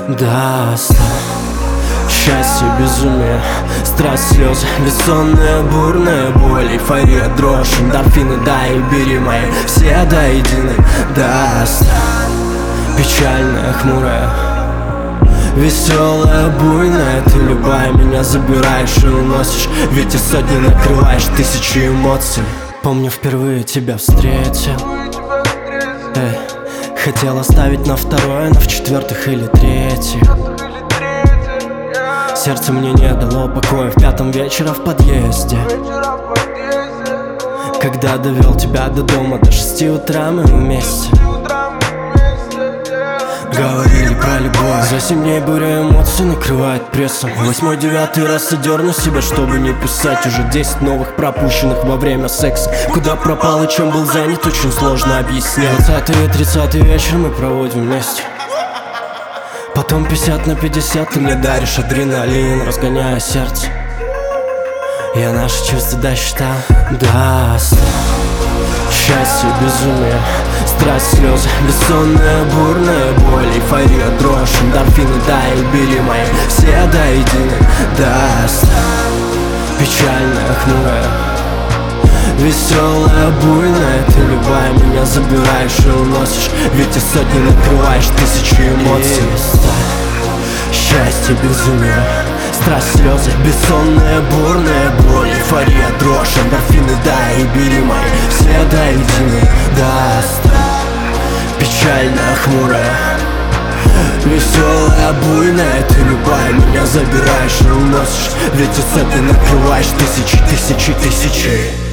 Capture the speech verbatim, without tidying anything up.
до ста. Счастье, безумие, страсть, слезы, бессонная, бурная боль, эйфория, дрожь, эндорфины, дай и бери мои все до единой, до ста. Печальная, хмурая, веселая, буйная, ты любая, меня забираешь и уносишь, ведь и сотни накрываешь тысячи эмоций. Помню, впервые тебя встретил, эй, хотел оставить на второе, но в четвертых или третьих. Сердце мне не дало покоя в пятом вечера в подъезде. Когда довел тебя до дома до шести утра, мы вместе говорили про любовь. За семь дней буря эмоций накрывает прессом. Восьмой, девятый раз одерну себя, чтобы не писать. Уже десять новых пропущенных во время секса. Куда пропал и чем был занят, очень сложно объяснять. Двадцатый и тридцатый вечер мы проводим вместе. Потом пятьдесят на пятьдесят ты мне даришь адреналин, разгоняя сердце. Я наши чувства досчитал до ста. Счастье, безумие, страсть, слезы, бессонная, бурная боль, эйфория, дрожь, эндорфины, дай и бери мои все до единой, до ста. Печальная, хмурая, веселая, буйная, ты любая, меня забираешь и уносишь, ведь и сотни накрываешь тысячи эмоций. Счастье, безумие, страсть, слезы, бессонная, бурная боль, эйфория, дрожь, эндорфины, дай и бери мои все до единой, до ста. Печальная, хмурая, веселая, буйная, ты любая, меня забираешь и уносишь, ведь и сотни накрываешь тысячи, тысячи, тысячи.